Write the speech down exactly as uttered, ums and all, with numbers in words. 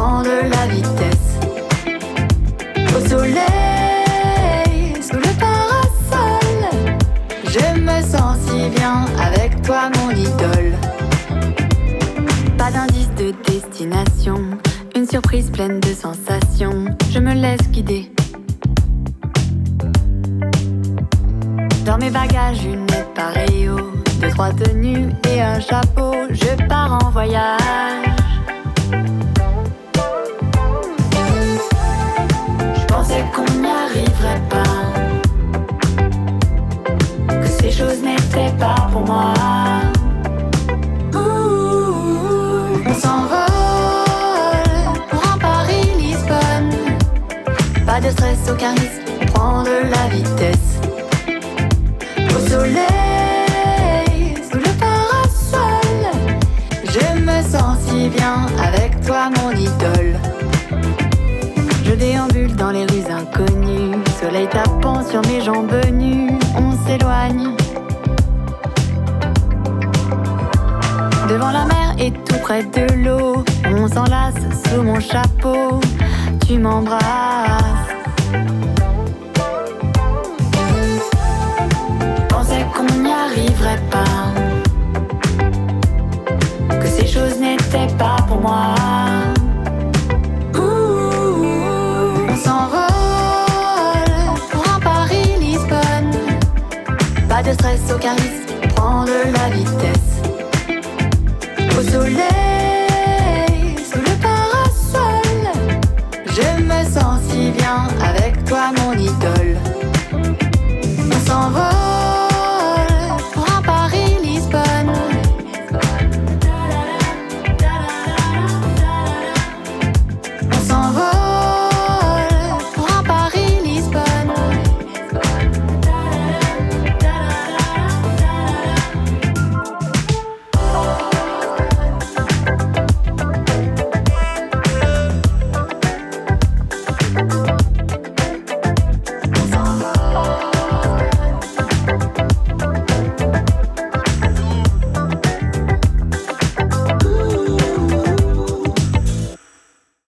prends de la vitesse. Au soleil, sous le parasol, je me sens si bien avec toi mon idole. Pas d'indice de destination, une surprise pleine de sensations, je me laisse guider. Dans mes bagages, une paréo, deux, trois tenues et un chapeau, je pars en voyage. Je pensais qu'on n'y arriverait pas, que ces choses n'étaient pas pour moi. Ouh, on s'envole pour un Paris-Lisbonne. Pas de stress, aucun risque, prends de la vitesse. Au soleil, sous le parasol, je me sens si bien avec toi mon idole. Je déambule dans les rues inconnues, soleil tapant sur mes jambes nues, on s'éloigne. Devant la mer et tout près de l'eau, on s'enlace sous mon chapeau, tu m'embrasses. Qu'on n'y arriverait pas, que ces choses n'étaient pas pour moi. Ouh, on s'envole pour un Paris-Lisbonne. Pas de stress, aucun risque, prends de la vitesse. Au soleil, sous le parasol, je me sens si bien avec toi.